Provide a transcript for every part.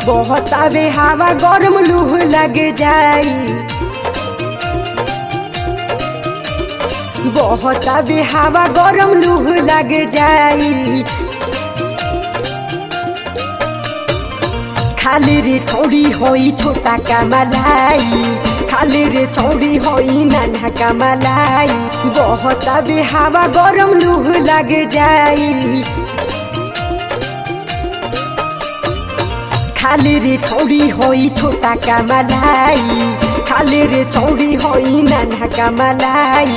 बहुत आवे हवा गरम लूह लग जाई बहुत आवे हवा गरम लूह लग जाई खाली रे थोड़ी होई छोटा का मलाई खाली रे थोड़ी होई नाना का मलाई बहुत आवे हवा गरम लूह लग जाई खाली रे थोड़ी होई छोटा का मलाई खाली रे थोड़ी होई नाना का मलाई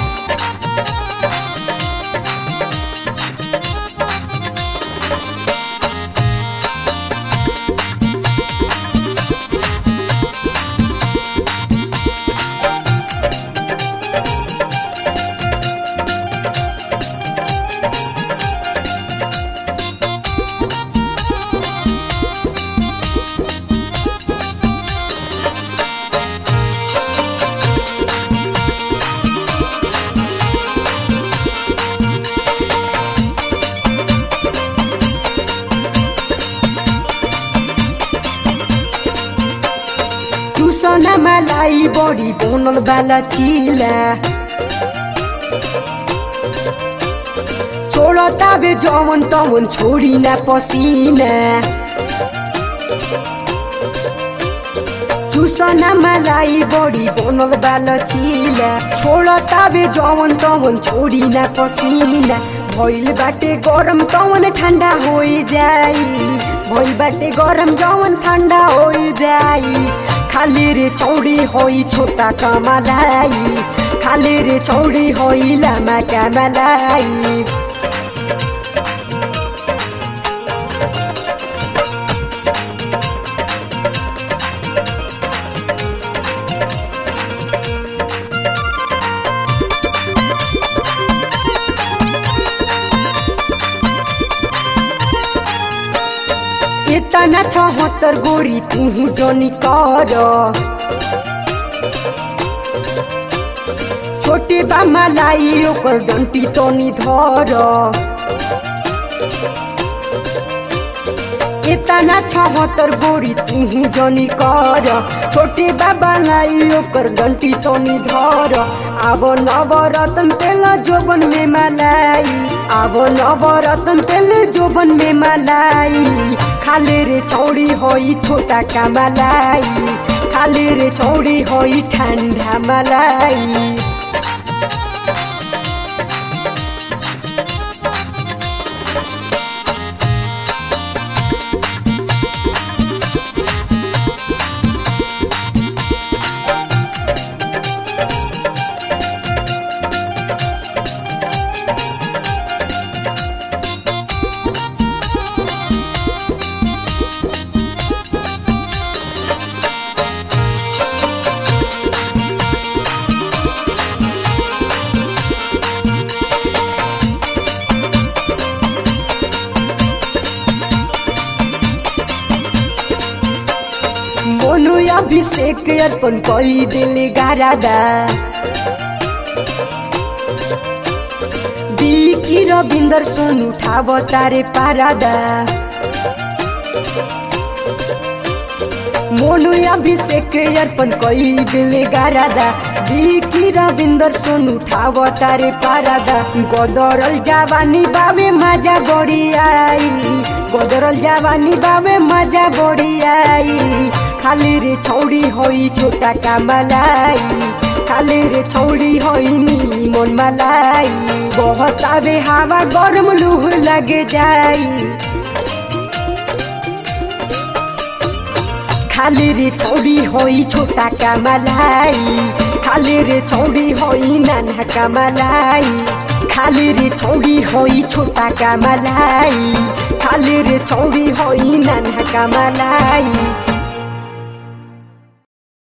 सोना मलाई बड़ी बनल बाला चिला छोड़ता बे जवन तवन छोड़ी ना पसीना चुसना मलाई बड़ी बनल बाला चिला छोड़ता बे जवन तवन छोड़ी ना पसीना भइल बाटे गरम तवन ठंडा हो जाई भइल बाटे गरम जवन ठंडा हो जाई खाली रे चौड़ी होई छोटा का मलाई खाली रे चौड़ी होई लामा का मलाई इतना 76 गोरी तू जनी कर छोटे बा मलाई ओकर डंटी तनी धर इतना 76 गोरी तू जनी कर छोटे बा मलाई ओकर डंटी तनी धर अब नवरत्न तेल जोबन में मलाई अब नवरत्न तेल जोबन में मलाई खाली रे चौड़ी होई छोटा का मलाई खाली रे चौड़ी होई ठंडा मलाई मोनू अभिषेक अर्पण कई दिल गारादा बिकी रविंदर सुन उठाव तारे पारादा मोनू अभिषेक अर्पण कई दिल गारादा बिकी रविंदर सुन उठाव तारे पारादा गदरल जवानी बाबे मजा बड़ी आई गदरल जवानी बाबे मजा बड़ी आई खाली रे छौड़ी होई छोटा का मलाई खाली रे छौड़ी होई नी मन मलाई बहुत आवे हवा गरम लूह लग जाई खाली रे छौड़ी होई छोटा का मलाई खाली रे छौड़ी होई नाना का मलाई खाली रे छौड़ी होई छोटा का मलाई खाली रे छौड़ी होई नाना का मलाई।